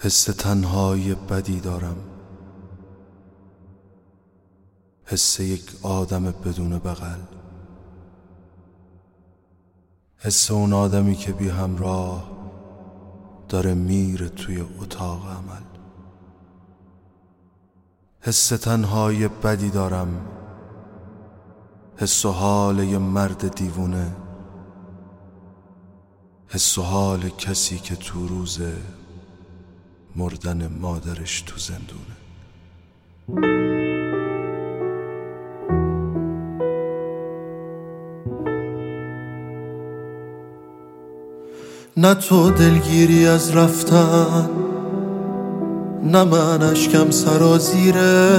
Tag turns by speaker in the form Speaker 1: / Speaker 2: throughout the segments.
Speaker 1: حس تنهایی بدی دارم، حس یک آدم بدون بغل، حس اون آدمی که بی همراه داره میره توی اتاق عمل. حس تنهایی بدی دارم، حس و حال یه مرد دیوونه، حس و حال کسی که تو روز مردن مادرش تو زندونه. نه تو دلگیری از رفتن، نه من اشکم سرازیره،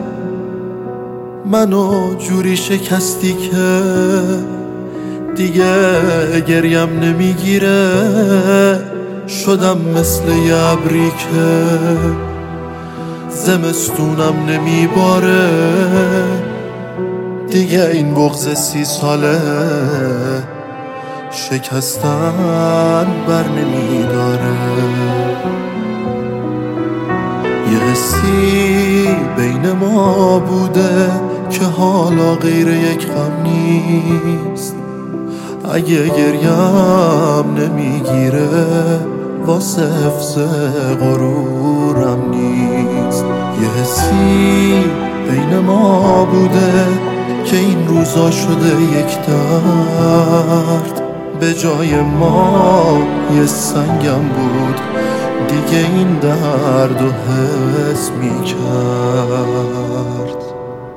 Speaker 1: منو جوری شکستی که دیگه گریم نمیگیره. شدم مثل یه ابری که زمستونم نمیباره، دیگه این بغض 30 ساله شکستن بر نمیداره. یه حسی بین ما بوده که حالا غیر یک غم نیست، اگه گریم نمیگیره واسه حفظ غرورم نیست. یه حسی بین ما بوده که این روزا شده یک درد، به جای ما یه سنگم بود دیگه این درد رو حس میکرد.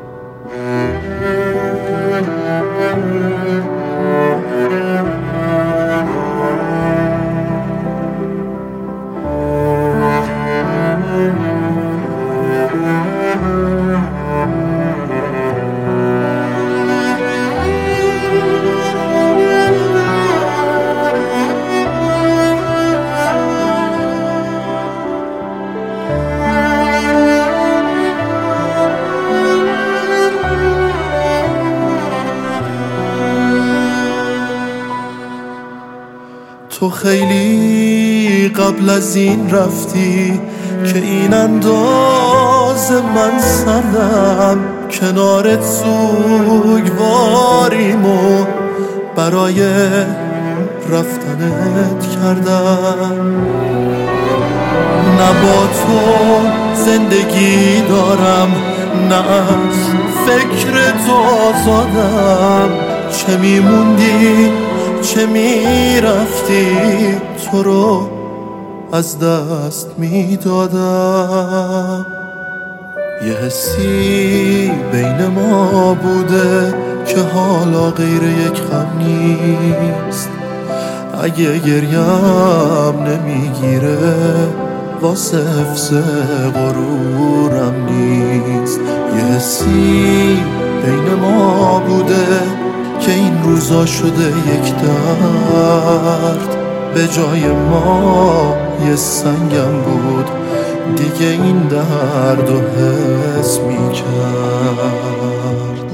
Speaker 1: تو خیلی قبل از این رفتی که این انداز من سردم، کنارت سوگواریمو برای رفتنت کردم. نه با تو زندگی دارم، نه از فکر تو آزادم. چه میموندی چه میرفتی، تو رو از دست میدادم. یه حسی بین ما بوده که حالا غیر یک غم نیست، اگه گریم نمیگیره واسه حفظ غرورم نیست. یه حسی بین ما بوده که این روزا شده یک درد، به جای ما یه سنگم بود دیگه این درد رو حس میکرد.